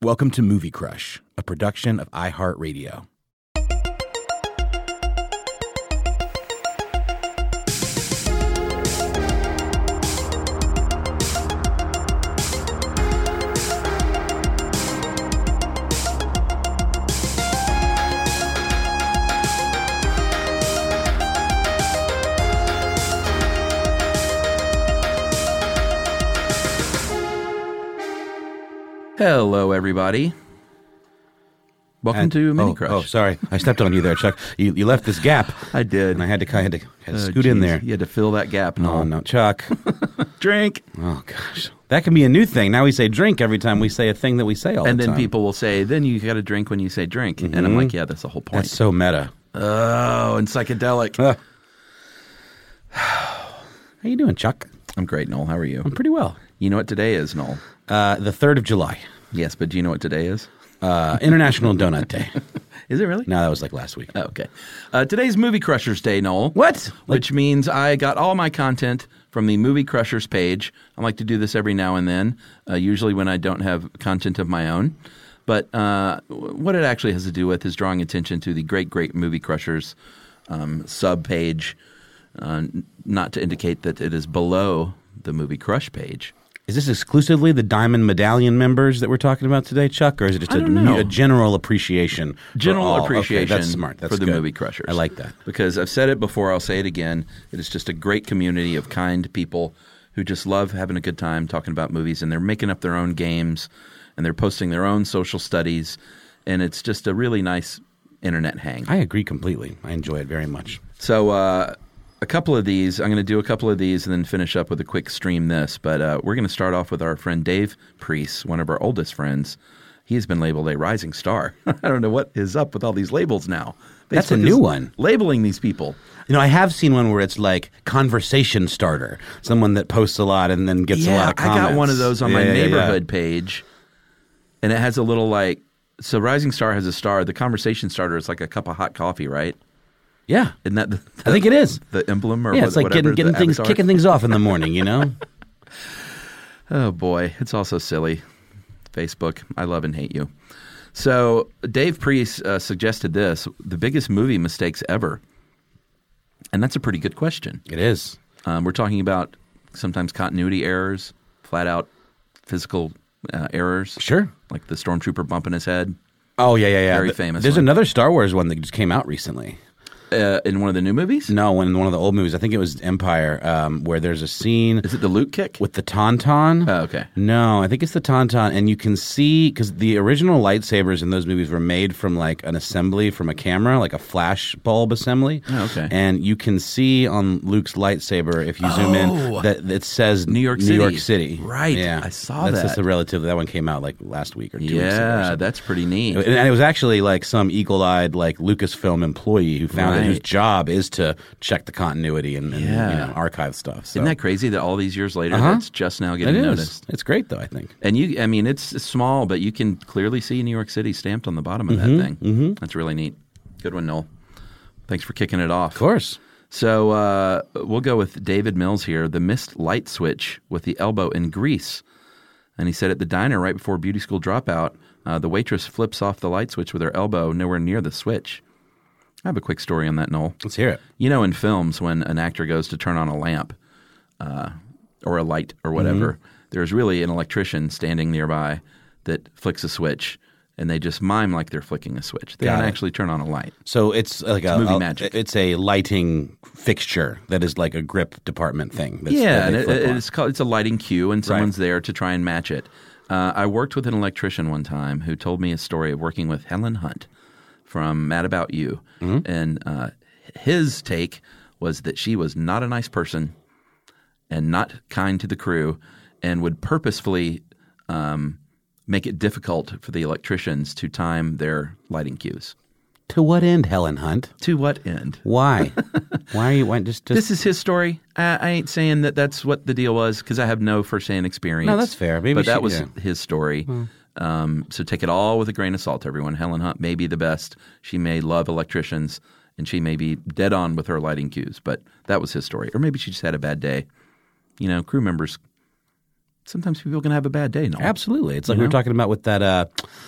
Welcome to Movie Crush, a production of iHeartRadio. Hello, everybody. Welcome to Mini Crush. Oh, sorry. I stepped on you there, Chuck. You left this gap. I did. And I had to scoot in there. You had to fill that gap. No, Chuck. Drink. Oh, gosh. That can be a new thing. Now we say drink every time we say a thing that we say all the time. And then people will say, then you got to drink when you say drink. Mm-hmm. And I'm like, yeah, that's the whole point. That's so meta. Oh, and psychedelic. How you doing, Chuck? I'm great, Noel. How are you? I'm pretty well. You know what today is, Noel? The 3rd of July. Yes, but do you know what today is? International Donut Day. Is it really? No, that was like last week. Oh, okay. Today's Movie Crushers Day, Noel. What? Which means I got all my content from the Movie Crushers page. I like to do this every now and then, usually when I don't have content of my own. But what it actually has to do with is drawing attention to the great Movie Crushers sub-page, not to indicate that it is below the Movie Crush page. Is this exclusively the Diamond Medallion members that we're talking about today, Chuck, or is it just a general appreciation? General appreciation. Okay, that's smart. That's for the good. Movie Crushers. I like that. Because I've said it before, I'll say it again. It is just a great community of kind people who just love having a good time talking about movies, and they're making up their own games, and they're posting their own social studies, and it's just a really nice internet hang. I agree completely. I enjoy it very much. So a couple of these, I'm going to do a couple of these and then finish up with a quick stream this. But we're going to start off with our friend Dave Priest, one of our oldest friends. He has been labeled a rising star. I don't know what is up with all these labels now. That's a new one. Labeling these people. You know, I have seen one where it's like conversation starter, someone that posts a lot and then gets a lot of comments. I got one of those on my neighborhood page, and it has a little so rising star has a star. The conversation starter is like a cup of hot coffee, right? Yeah. Isn't that I think it is. The emblem or it's like whatever, getting things, kicking things off in the morning, you know? Oh, boy. It's also silly. Facebook, I love and hate you. So Dave Priest suggested this, the biggest movie mistakes ever. And that's a pretty good question. It is. We're talking about sometimes continuity errors, flat out physical errors. Sure. Like the stormtrooper bumping his head. Oh, yeah. Very famous. There's another Star Wars one that just came out recently. In one of the new movies? No, in one of the old movies. I think it was Empire, where there's a scene. Is it the Luke kick? With the Tauntaun. Oh, okay. No, I think it's the Tauntaun. And you can see, because the original lightsabers in those movies were made from like an assembly from a camera, like a flash bulb assembly. Oh, okay. And you can see on Luke's lightsaber, if you zoom in, that it says New York City. Right. Yeah. I saw that. That's just that one came out like last week or 2 weeks ago. Yeah, that's pretty neat. And it was actually like some eagle-eyed like Lucasfilm employee who found it, whose job is to check the continuity and archive stuff. So. Isn't that crazy that all these years later that's just now getting noticed? It's great though, I think. And it's small, but you can clearly see New York City stamped on the bottom of that thing. Mm-hmm. That's really neat. Good one, Noel. Thanks for kicking it off. Of course. So we'll go with David Mills here. The missed light switch with the elbow in grease. And he said at the diner right before beauty school dropout, the waitress flips off the light switch with her elbow nowhere near the switch. I have a quick story on that, Noel. Let's hear it. You know, in films, when an actor goes to turn on a lamp or a light or whatever, there's really an electrician standing nearby that flicks a switch, and they just mime like they're flicking a switch. They don't actually turn on a light. So it's like movie magic. It's a lighting fixture that is like a grip department thing. It's a lighting cue, and someone's there to try and match it. I worked with an electrician one time who told me a story of working with Helen Hunt from Mad About You. Mm-hmm. And his take was that she was not a nice person and not kind to the crew and would purposefully make it difficult for the electricians to time their lighting cues. To what end, Helen Hunt? To what end? Why? Why are you just? This is his story. I ain't saying that that's what the deal was because I have no firsthand experience. No, that's fair. Maybe that was his story. So take it all with a grain of salt, everyone. Helen Hunt may be the best. She may love electricians, and she may be dead on with her lighting cues, but that was his story. Or maybe she just had a bad day. You know, crew members, sometimes people can have a bad day. No? Absolutely. It's like we were talking about with that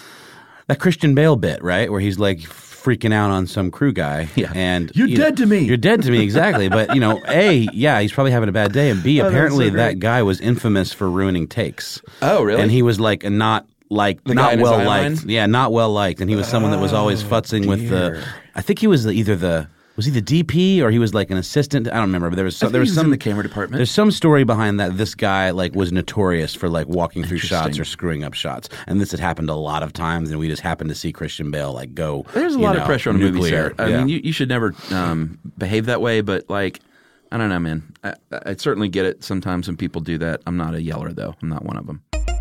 that Christian Bale bit, right, where he's like freaking out on some crew guy. Yeah. And You're dead to me. You're dead to me, exactly. But, A, yeah, he's probably having a bad day. And B, apparently that guy was infamous for ruining takes. Oh, really? And he was like not well liked. Yeah, not well liked. And he was someone that was always futzing with I think he was was he the DP or he was like an assistant? I don't remember, but there was some in the camera department. There's some story behind that. This guy like was notorious for like walking through shots or screwing up shots, and this had happened a lot of times. And we just happened to see Christian Bale like go. There's a lot of pressure on a movie nuclear. set. I mean, you should never behave that way, but like, I don't know, man. I certainly get it sometimes when people do that. I'm not a yeller though. I'm not one of them.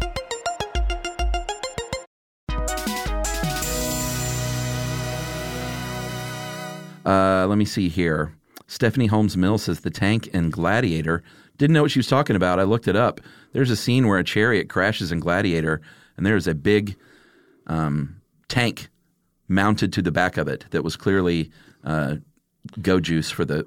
Let me see here. Stephanie Holmes Mills says the tank in Gladiator. Didn't know what she was talking about. I looked it up. There's a scene where a chariot crashes in Gladiator, and there's a big tank mounted to the back of it that was clearly go juice for the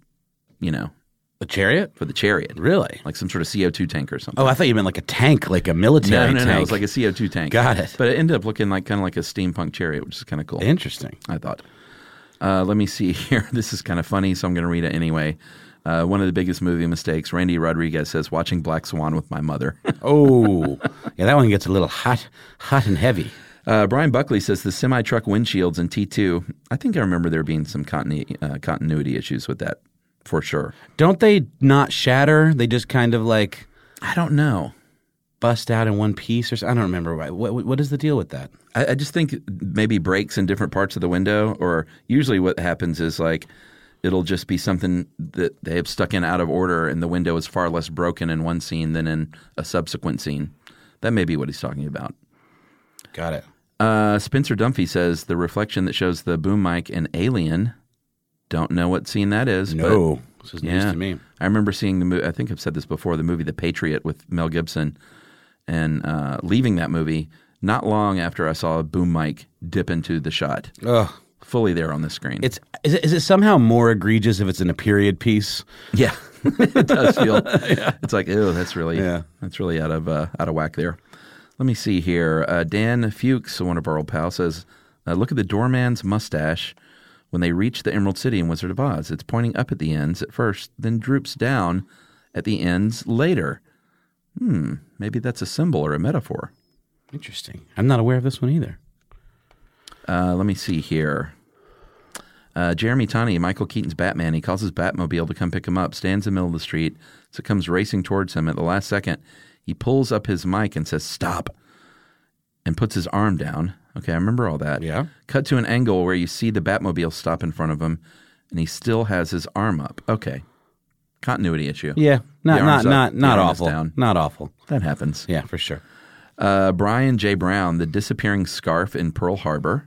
A chariot? For the chariot. Really? Like some sort of CO2 tank or something. Oh, I thought you meant like a tank, like a military tank. No, it was like a CO2 tank. Got it. But it ended up looking like kind of like a steampunk chariot, which is kind of cool. Interesting. I thought. Let me see here. This is kind of funny, so I'm going to read it anyway. One of the biggest movie mistakes, Randy Rodriguez says, watching Black Swan with my mother. Oh, yeah, that one gets a little hot and heavy. Brian Buckley says the semi-truck windshields in T2, I think I remember there being some continuity issues with that, for sure. Don't they not shatter? They just kind of like... I don't know. Bust out in one piece? I don't remember. What is the deal with that? I just think maybe breaks in different parts of the window, or usually what happens is like it'll just be something that they have stuck in out of order and the window is far less broken in one scene than in a subsequent scene. That may be what he's talking about. Got it. Spencer Dunphy says the reflection that shows the boom mic in Alien. Don't know what scene that is. No, but, this is news to me. I remember seeing the movie. I think I've said this before. The movie The Patriot with Mel Gibson, and leaving that movie not long after I saw a boom mic dip into the shot. Ugh. Fully there on the screen. Is it somehow more egregious if it's in a period piece? Yeah, it does feel. Yeah. It's like, ew, that's really out of whack there. Let me see here. Dan Fuchs, one of our old pals, says, look at the doorman's mustache when they reach the Emerald City in Wizard of Oz. It's pointing up at the ends at first, then droops down at the ends later. Maybe that's a symbol or a metaphor. Interesting. I'm not aware of this one either. Let me see here. Jeremy Tani, Michael Keaton's Batman, he calls his Batmobile to come pick him up, stands in the middle of the street, so it comes racing towards him. At the last second, he pulls up his mic and says, "Stop," and puts his arm down. Okay, I remember all that. Yeah. Cut to an angle where you see the Batmobile stop in front of him, and he still has his arm up. Okay. Continuity issue. Yeah, not awful. Down. Not awful. That happens. Yeah, for sure. Brian J. Brown, the disappearing scarf in Pearl Harbor.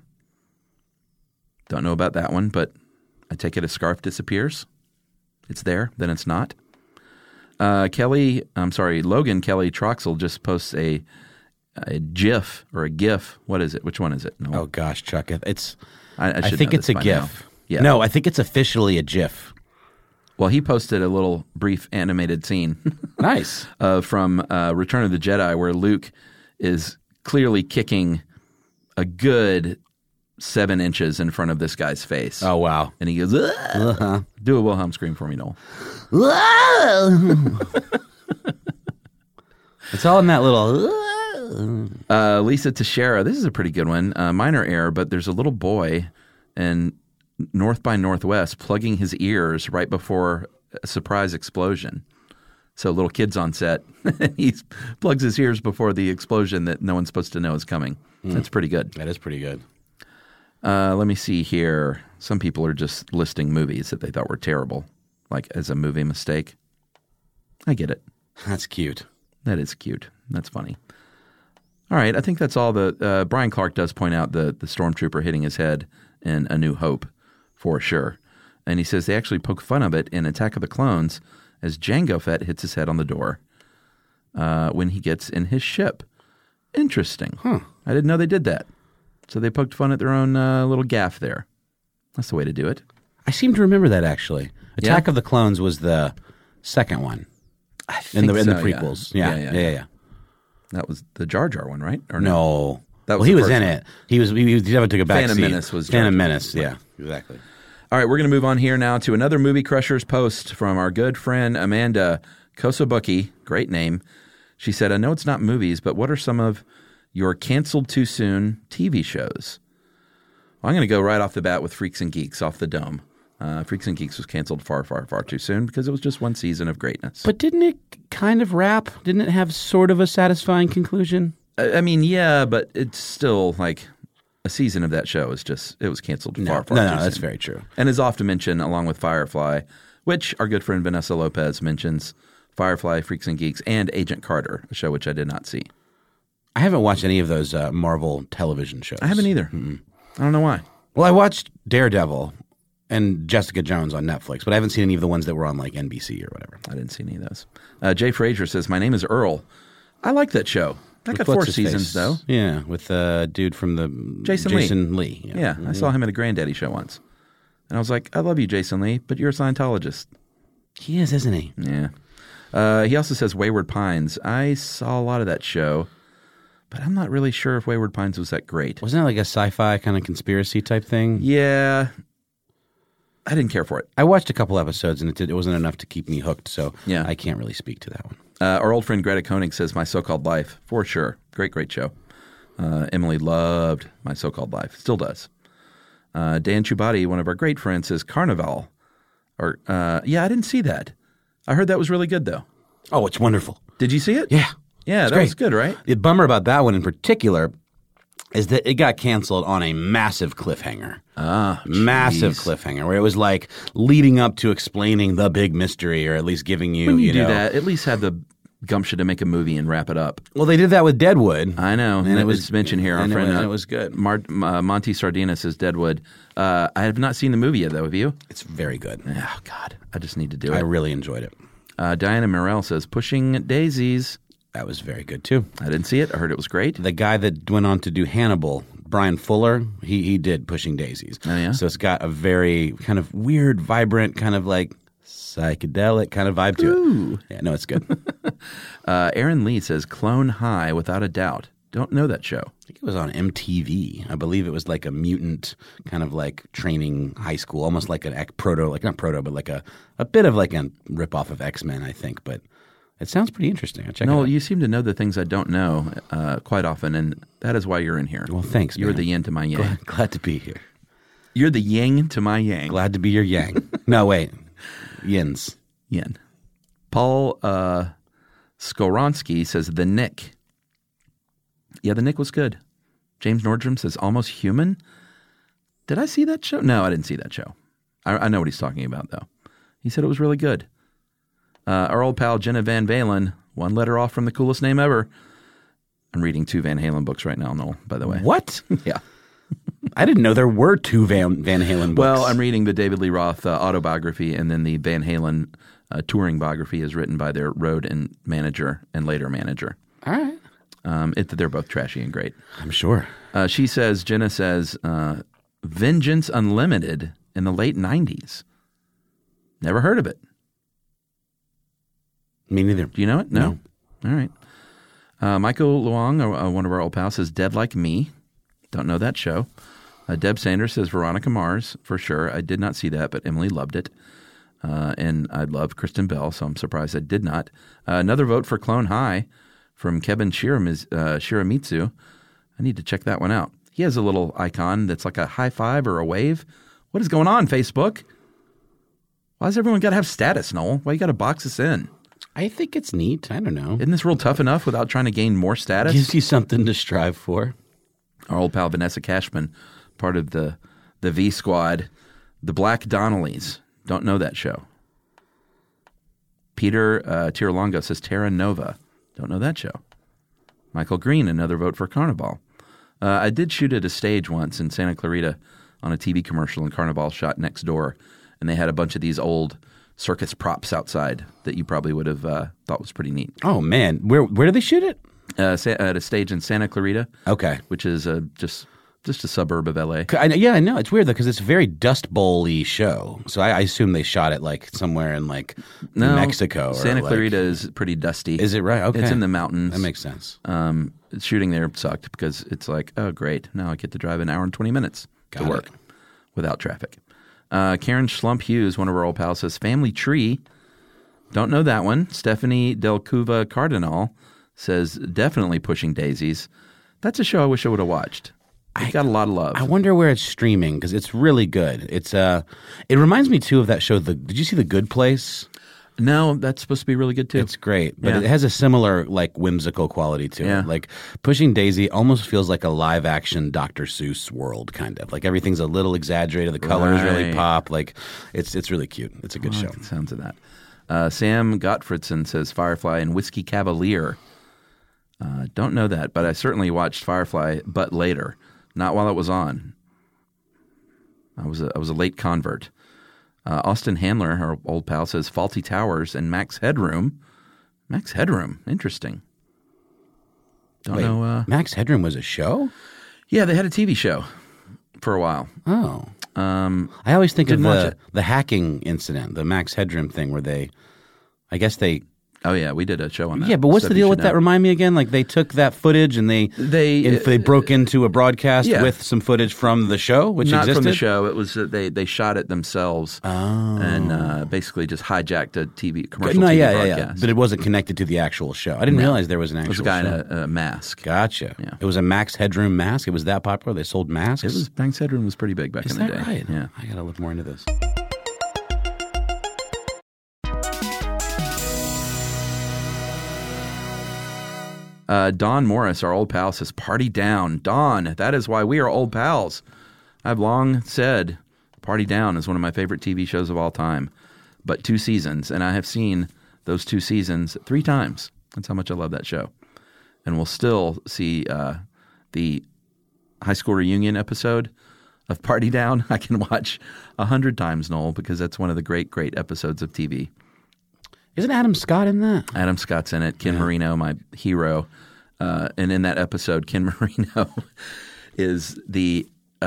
Don't know about that one, but I take it a scarf disappears. It's there, then it's not. Logan Kelly Troxel just posts a GIF or a GIF. What is it? Which one is it? No. Oh gosh, Chuck, it's. I think it's a GIF. Yeah. No, I think it's officially a GIF. Well, he posted a little brief animated scene. Nice. From Return of the Jedi, where Luke is clearly kicking a good 7 inches in front of this guy's face. Oh, wow. And he goes, Do a Wilhelm scream for me, Noel. It's all in that little... Lisa Teixeira, this is a pretty good one. Minor error, but there's a little boy in North by Northwest plugging his ears right before a surprise explosion. So little kid's on set. He plugs his ears before the explosion that no one's supposed to know is coming. That's pretty good. That is pretty good. Let me see here. Some people are just listing movies that they thought were terrible, like as a movie mistake. I get it. That's cute. That is cute. That's funny. All right, I think that's all. Brian Clark does point out the stormtrooper hitting his head in A New Hope, for sure. And he says they actually poke fun of it in Attack of the Clones as Jango Fett hits his head on the door when he gets in his ship. Interesting. Huh. I didn't know they did that. So they poked fun at their own little gaffe there. That's the way to do it. I seem to remember that, actually. Attack of the Clones was the second one. I think in the prequels. Yeah. That was the Jar Jar one, right? Or no? Well, he was in it. He definitely took a back Phantom seat. Menace was Phantom Menace. Yeah, exactly. All right, we're going to move on here now to another Movie Crushers post from our good friend Amanda Kosobuki. Great name. She said, I know it's not movies, but what are some of your canceled too soon TV shows? Well, I'm going to go right off the bat with Freaks and Geeks off the dome. Freaks and Geeks was canceled far, far, far too soon because it was just one season of greatness. But didn't it kind of wrap? Didn't it have sort of a satisfying conclusion? I mean, yeah, but it's still like a season of that show is just, it was canceled far, far too soon. No, that's very true. And is often mentioned along with Firefly, which our good friend Vanessa Lopez mentions, Firefly, Freaks and Geeks, and Agent Carter, a show which I did not see. I haven't watched any of those Marvel television shows. I haven't either. Mm-mm. I don't know why. Well, I watched Daredevil and Jessica Jones on Netflix, but I haven't seen any of the ones that were on like NBC or whatever. I didn't see any of those. Jay Frazier says, my name is Earl. I like that show. That got 4 seasons, though. Yeah, with the dude from the... Jason Lee. Yeah, I saw him at a Granddaddy show once. And I was like, I love you, Jason Lee, but you're a Scientologist. He is, isn't he? Yeah. He also says Wayward Pines. I saw a lot of that show, but I'm not really sure if Wayward Pines was that great. Wasn't that like a sci-fi kind of conspiracy type thing? Yeah. I didn't care for it. I watched a couple episodes, and it wasn't enough to keep me hooked, so yeah. I can't really speak to that one. Our old friend Greta Koenig says My So-Called Life, for sure. Great, great show. Emily loved My So-Called Life. Still does. Dan Chubati, one of our great friends, says Carnival. I didn't see that. I heard that was really good, though. Oh, it's wonderful. Did you see it? Yeah. Yeah, that was good, right? The bummer about that one in particular is that it got canceled on a massive cliffhanger. Massive cliffhanger, where it was like leading up to explaining the big mystery, or at least giving you, when you do that, at least have the gumption to make a movie and wrap it up. Well, they did that with Deadwood. I know. And it was mentioned here. Our friend, and it was good. Monty Sardina says Deadwood. I have not seen the movie yet, though. Have you? It's very good. Oh, God. I just need to do it. I really enjoyed it. Diana Morell says Pushing Daisies. That was very good, too. I didn't see it. I heard it was great. The guy that went on to do Hannibal, Brian Fuller, he did Pushing Daisies. Oh, yeah? So it's got a very kind of weird, vibrant, kind of like psychedelic kind of vibe to it. Yeah, no, it's good. Aaron Lee says Clone High, without a doubt. Don't know that show. I think it was on MTV. I believe it was like a mutant kind of like training high school, almost like an but like a bit of like a ripoff of X-Men, I think. But it sounds pretty interesting. I'll check it out. No, you seem to know the things I don't know quite often, and that is why you're in here. Well, thanks, man. You're the yin to my yang. Glad to be here. You're the yang to my yang. Glad to be your yang. No, wait. Yins. Yin. Paul Skoronsky says The Nick. Yeah, The Nick was good. James Nordstrom says Almost Human. Did I see that show? No, I didn't see that show. I know what he's talking about, though. He said it was really good. Our old pal Jenna Van Valen, one letter off from the coolest name ever. I'm reading 2 Van Halen books right now, Noel, by the way. What? Yeah. I didn't know there were 2 Van Halen books. Well, I'm reading the David Lee Roth autobiography, and then the Van Halen touring biography is written by their road and manager and later manager. All right. They're both trashy and great. I'm sure. Jenna says, Vengeance Unlimited in the late 90s. Never heard of it. Me neither. Do you know it? No. All right. Michael Luong, one of our old pals, says Dead Like Me. Don't know that show. Deb Sanders says Veronica Mars, for sure. I did not see that, but Emily loved it. And I love Kristen Bell, so I'm surprised I did not. Another vote for Clone High from Kevin Shiramitsu. I need to check that one out. He has a little icon that's like a high five or a wave. What is going on, Facebook? Why does everyone got to have status, Noel? Why you got to box us in? I think it's neat. I don't know. Isn't this real tough enough without trying to gain more status? Gives you something to strive for. Our old pal Vanessa Cashman, part of the V Squad, the Black Donnellys. Don't know that show. Peter Tirolongo says Terra Nova. Don't know that show. Michael Green, another vote for Carnival. I did shoot at a stage once in Santa Clarita on a TV commercial, and Carnival shot next door, and they had a bunch of these old circus props outside that you probably would have thought was pretty neat. Oh, man. Where did they shoot it? At a stage in Santa Clarita. Okay. Which is just a suburb of L.A. Yeah, I know. It's weird, though, because it's a very Dust Bowl-y show. So I assume they shot it, like, somewhere in, like, New Mexico. Santa Clarita is pretty dusty. Is it right? Okay. It's in the mountains. That makes sense. shooting there sucked because it's like, oh, great. Now I get to drive an hour and 20 minutes to work without traffic. Karen Schlump Hughes, one of our old pals, says Family Tree. Don't know that one. Stephanie Del Cuva Cardinal says definitely Pushing Daisies. That's a show I wish I would have watched. It got a lot of love. I wonder where it's streaming because it's really good. It's it reminds me too of that show. Did you see The Good Place? No, that's supposed to be really good too. It's great, but it has a similar like whimsical quality to it. Like Pushing Daisy almost feels like a live action Dr. Seuss world, kind of like everything's a little exaggerated. The colors really pop. Like it's really cute. It's a good show. The sounds of that. Sam Gottfredson says Firefly and Whiskey Cavalier. Don't know that, but I certainly watched Firefly, but later, not while it was on. I was a late convert. Austin Handler, our old pal, says Faulty Towers and Max Headroom. Max Headroom, interesting. Don't know. Max Headroom was a show? Yeah, they had a TV show for a while. Oh. I always think of the hacking incident, the Max Headroom thing where Oh, yeah, we did a show on that. Yeah, but what's the deal with that? Remind me again. Like they took that footage and they broke into a broadcast with some footage from the show, which Not existed? from the show. It was they shot it themselves and basically just hijacked a commercial TV broadcast. But it wasn't connected to the actual show. I didn't realize there was an actual show. It was a guy in a mask. Gotcha. Yeah. It was a Max Headroom mask? It was that popular? They sold masks? Max Headroom was pretty big back in the day. Right? Yeah. I got to look more into this. Don Morris, our old pal, says, Party Down. Don, that is why we are old pals. I've long said Party Down is one of my favorite TV shows of all time, but 2 seasons, and I have seen those 2 seasons 3 times. That's how much I love that show. And we'll still see the high school reunion episode of Party Down. I can watch 100 times, Noel, because that's one of the great, great episodes of TV. Isn't Adam Scott in that? Adam Scott's in it. Ken Marino, my hero. And in that episode, Ken Marino is the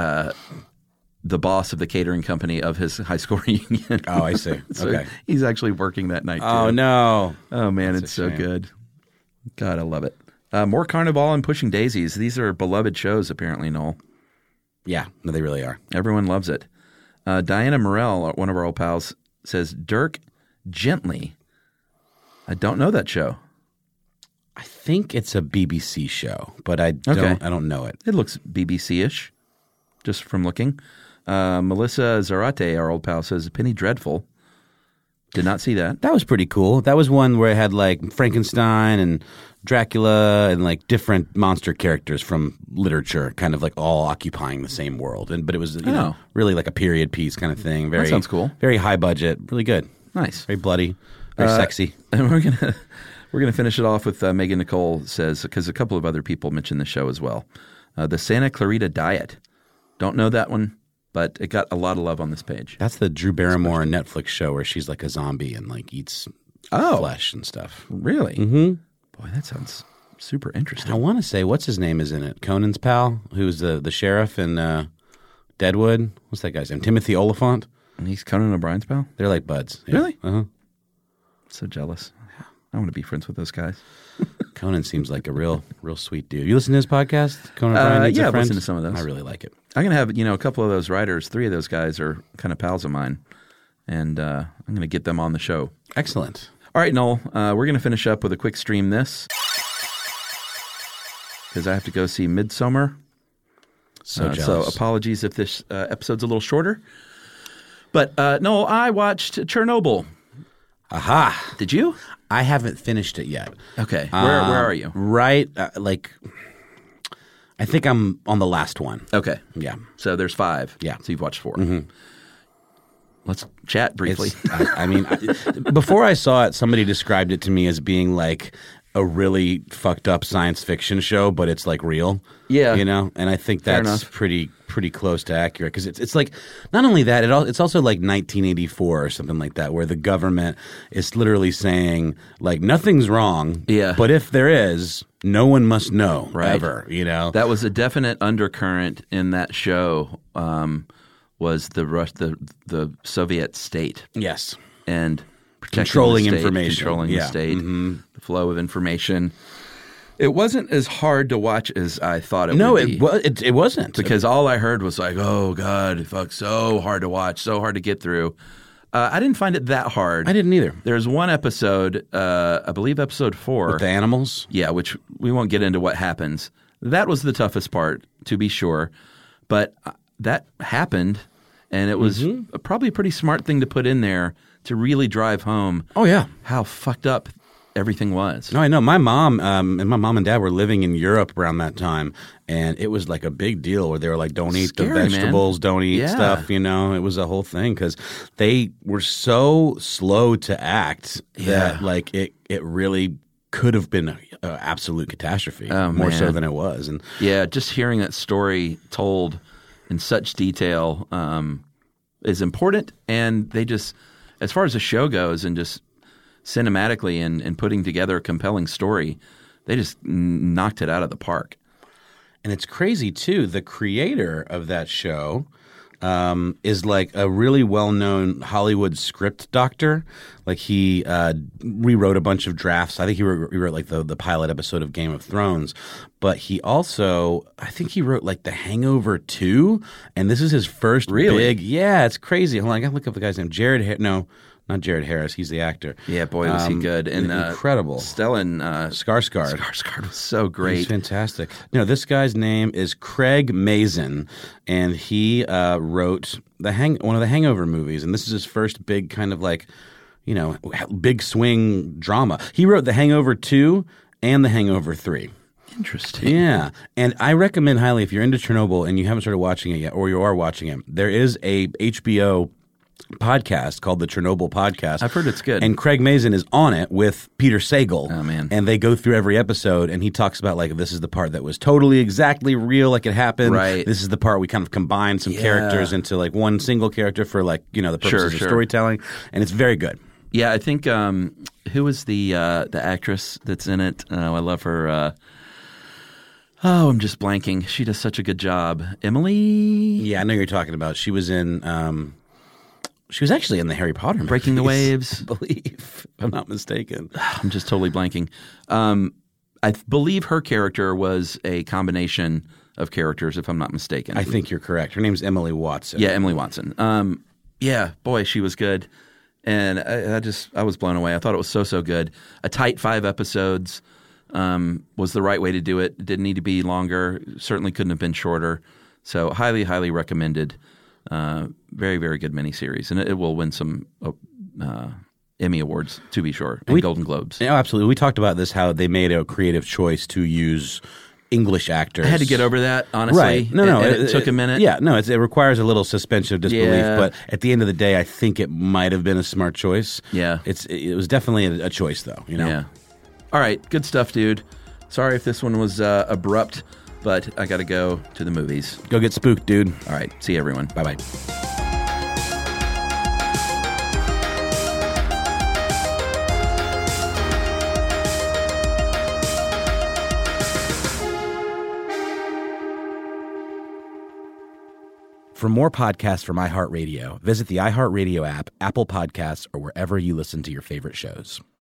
boss of the catering company of his high school reunion. Oh, I see. So okay. He's actually working that night, too. Oh, no. Oh, man, That's it's so good. God, I love it. More Carnival and Pushing Daisies. These are beloved shows, apparently, Noel. Yeah, no, they really are. Everyone loves it. Diana Morell, one of our old pals, says, Dirk Gently. I don't know that show. I think it's a BBC show, but I don't know it. It looks BBC-ish, just from looking. Melissa Zarate, our old pal, says Penny Dreadful. Did not see that. That was pretty cool. That was one where it had like Frankenstein and Dracula and like different monster characters from literature, kind of like all occupying the same world. But it was really like a period piece kind of thing. That sounds cool. Very high budget, really good. Nice. Very bloody. Very sexy. And we're gonna finish it off with Megan Nicole says, because a couple of other people mentioned the show as well. The Santa Clarita Diet. Don't know that one, but it got a lot of love on this page. That's the Drew Barrymore Netflix show where she's like a zombie and like eats flesh and stuff. Really? Mm-hmm. Boy, that sounds super interesting. I want to say, what's his name is in it? Conan's pal, who's the sheriff in Deadwood. What's that guy's name? Timothy Olyphant. And he's Conan O'Brien's pal? They're like buds. Yeah. Really? Uh-huh. So jealous. I want to be friends with those guys. Conan seems like a real sweet dude. You listen to his podcast, Conan O'Brien Needs a Friend? I've listened to some of those. I really like it. I'm going to have a couple of those writers. 3 of those guys are kind of pals of mine, and I'm going to get them on the show. Excellent. All right, Noel, we're going to finish up with a quick stream this, because I have to go see Midsommar. So jealous. So apologies if this episode's a little shorter. But Noel, I watched Chernobyl. Aha. Did you? I haven't finished it yet. Okay. Where are you? Right, I think I'm on the last one. Okay. Yeah. So there's 5. Yeah. So you've watched 4. Mm-hmm. Let's chat briefly. Before I saw it, somebody described it to me as being like a really fucked up science fiction show, but it's like real. Yeah. And I think that's pretty close to accurate, because it's like not only that, it's also like 1984 or something like that, where the government is literally saying like nothing's wrong, but if there is, no one must know ever. That was a definite undercurrent in that show. Was the Soviet state? Yes, and controlling the state, information, controlling the state, the flow of information. It wasn't as hard to watch as I thought it No, would be. it wasn't. Because all I heard was like, oh, God, fuck, so hard to watch, so hard to get through. I didn't find it that hard. I didn't either. There's one episode, I believe episode 4. With the animals? Yeah, which we won't get into what happens. That was the toughest part, to be sure. But that happened, and it was probably a pretty smart thing to put in there to really drive home how fucked up everything was. No, I know. My mom and my mom and dad were living in Europe around that time, and it was like a big deal where they were like, don't eat the vegetables, don't eat stuff, you know. It was a whole thing because they were so slow to act that like it really could have been an absolute catastrophe, more so than it was. And yeah, just hearing that story told in such detail is important, and they just, as far as the show goes and just cinematically and putting together a compelling story, they just knocked it out of the park. And it's crazy, too. The creator of that show is like a really well-known Hollywood script doctor. Like he rewrote a bunch of drafts. I think he wrote like the pilot episode of Game of Thrones. But he also, I think he wrote like The Hangover 2. And this is his first big. Yeah, it's crazy. Hold on, I got to look up the guy's name. Not Jared Harris. He's the actor. Yeah, boy, was he good. And incredible. Stellan Skarsgård. Skarsgård was so great. He's fantastic. No, this guy's name is Craig Mazin, and he wrote one of the Hangover movies. And this is his first big kind of like, you know, big swing drama. He wrote The Hangover 2 and The Hangover 3. Interesting. Yeah. And I recommend highly, if you're into Chernobyl and you haven't started watching it yet, or you are watching it, there is a HBO podcast called the Chernobyl Podcast. I've heard it's good. And Craig Mazin is on it with Peter Sagal. Oh, man. And they go through every episode, and he talks about, like, this is the part that was totally exactly real, like it happened. Right. This is the part we kind of combined some characters into, like, one single character for, like, you know, the purposes of storytelling. And it's very good. Yeah, I think who was the actress that's in it? I love her. I'm just blanking. She does such a good job. Emily? Yeah, I know you're talking about. She was in she was actually in the Harry Potter movies. Breaking the Waves. I believe, if I'm not mistaken. I'm just totally blanking. I believe her character was a combination of characters, if I'm not mistaken. I think you're correct. Her name's Emily Watson. Yeah, Emily Watson. Yeah, boy, she was good. And I was blown away. I thought it was so good. A tight 5 episodes was the right way to do it. It didn't need to be longer. Certainly couldn't have been shorter. So highly, highly recommended. Very, very good miniseries. And it will win some Emmy Awards, to be sure, and Golden Globes. Oh, absolutely. We talked about this, how they made a creative choice to use English actors. I had to get over that, honestly. Right. No. It took a minute. Yeah, no, it requires a little suspension of disbelief, but at the end of the day, I think it might have been a smart choice. Yeah. It was definitely a choice, though, you know? Yeah. All right, good stuff, dude. Sorry if this one was abrupt, but I got to go to the movies. Go get spooked, dude. All right, see you, everyone. Bye-bye. For more podcasts from iHeartRadio, visit the iHeartRadio app, Apple Podcasts, or wherever you listen to your favorite shows.